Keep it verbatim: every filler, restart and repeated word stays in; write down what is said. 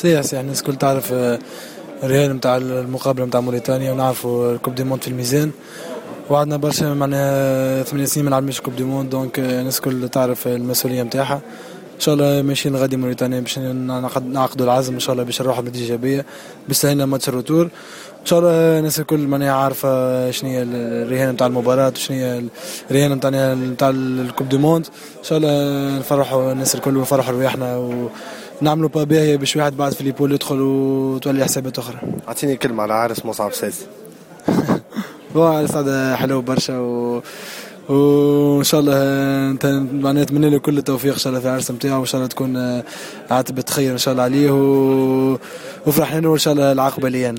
صحيح صحيح الناس الكل تعرف الرهان نتاع المقابله نتاع موريتانيا، ونعرفوا الكوب دي موند في الميزان، وعندنا برشا معناها ثمانية سنين ما نلعبش كوب دي موند، دونك الناس الكل تعرف المسؤوليه نتاعها. ان شاء الله ماشيين غادي موريتانيا باش نعقدوا العزم ان شاء الله باش نروحوا بنتيجه ايجابيه باش لنا ماتش الروتور. ان شاء الله الناس الكل معناها عارفه شنو هي الرهان نتاع المباراه وشنو هي الرهان نتاعنا نتاع الكوب دي موند. ان شاء الله نفرحوا الناس الكل ونفرحوا رواحنا ونعملوا با باهيه باش واحد بعد في ليبول يدخل وتولي حسابات اخرى. اعطيني كلمه على عرس مصعب ساسي. هو عرس هذا حلو برشا و وان شاء الله انت معناها نتمنى له كل التوفيق ان شاء الله في العرس نتاعو، وان شاء الله تكون عاتبه خير ان شاء الله عليه و... وفرحنا له ان شاء الله العاقبه لينا.